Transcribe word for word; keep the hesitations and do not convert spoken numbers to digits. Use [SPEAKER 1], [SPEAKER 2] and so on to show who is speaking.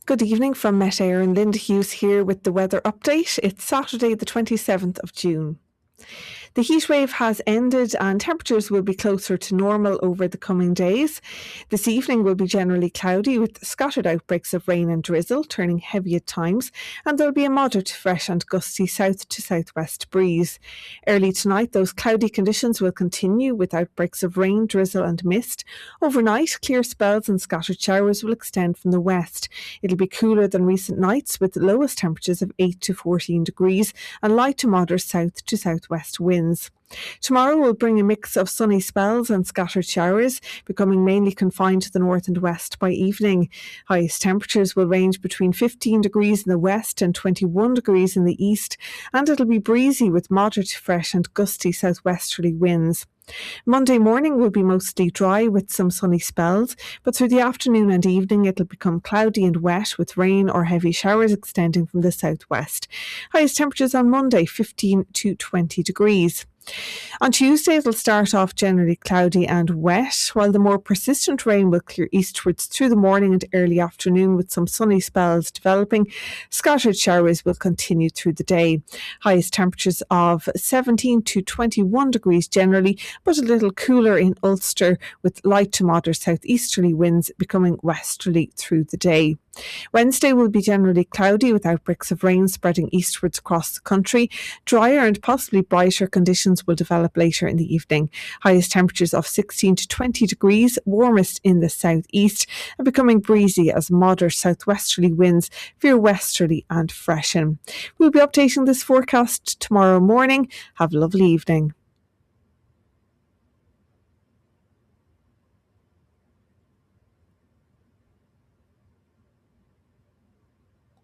[SPEAKER 1] Good evening from Met Éireann. Linda Hughes here with the weather update. It's Saturday, the twenty-seventh of June. The heat wave has ended and temperatures will be closer to normal over the coming days. This evening will be generally cloudy with scattered outbreaks of rain and drizzle, turning heavy at times, and there will be a moderate, fresh and gusty south to southwest breeze. Early tonight, those cloudy conditions will continue with outbreaks of rain, drizzle and mist. Overnight, clear spells and scattered showers will extend from the west. It'll be cooler than recent nights with the lowest temperatures of eight to fourteen degrees and light to moderate south to southwest winds. Tomorrow will bring a mix of sunny spells and scattered showers, becoming mainly confined to the north and west by evening. Highest temperatures will range between fifteen degrees in the west and twenty-one degrees in the east, and it'll be breezy with moderate, fresh and gusty southwesterly winds. Monday morning will be mostly dry with some sunny spells, but through the afternoon and evening it'll become cloudy and wet with rain or heavy showers extending from the southwest. Highest temperatures on Monday, fifteen to twenty degrees. On Tuesday, it'll start off generally cloudy and wet, while the more persistent rain will clear eastwards through the morning and early afternoon with some sunny spells developing. Scattered showers will continue through the day. Highest temperatures of seventeen to twenty-one degrees generally, but a little cooler in Ulster with light to moderate southeasterly winds becoming westerly through the day. Wednesday will be generally cloudy with outbreaks of rain spreading eastwards across the country. Drier and possibly brighter conditions will develop later in the evening. Highest temperatures of sixteen to twenty degrees, warmest in the southeast, and becoming breezy as moderate southwesterly winds veer westerly and freshen. We'll be updating this forecast tomorrow morning. Have a lovely evening.